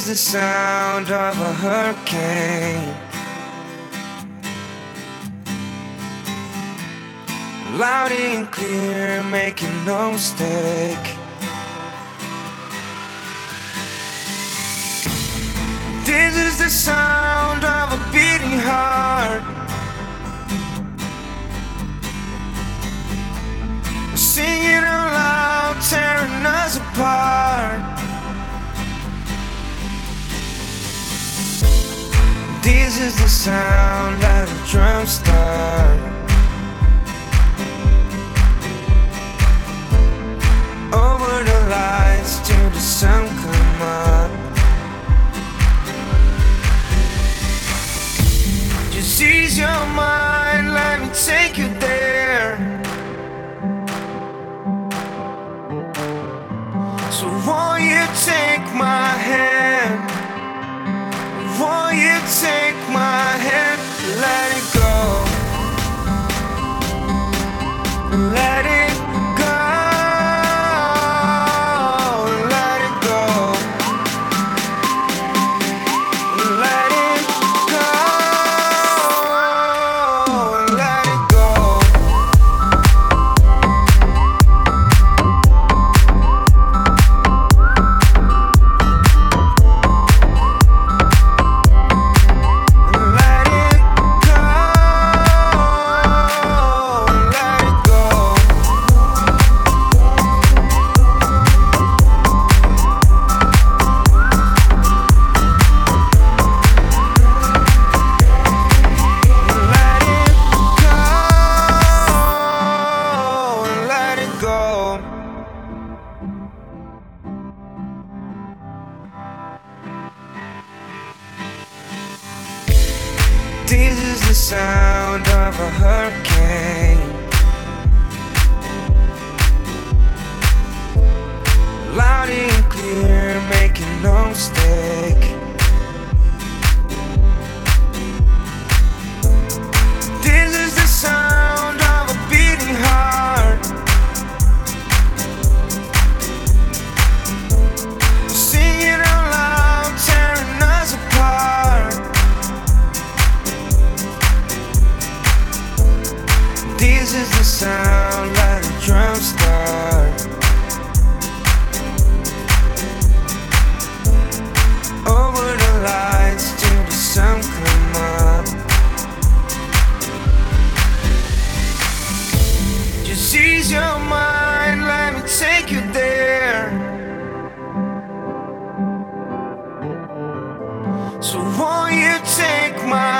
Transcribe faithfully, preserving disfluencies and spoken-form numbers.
the sound of a hurricane, loud and clear, making no mistake. This is the sound of a beating heart, singing out loud, tearing us apart. This is the sound that a drum start. Over the lights till the sun come up. Just ease your mind, let me take you there. So won't you take my hand? Won't you take my hand? Let it go. Let it go. Let it go. Let it go. Let it go. This is the sound of a hurricane, loud and clear, making no mistake. This is the sound of a beating heart, singing out loud, tearing us apart. This is the sound like a drum start. Over the lights till the sun come up. Just ease your mind, let me take you there. So won't you take my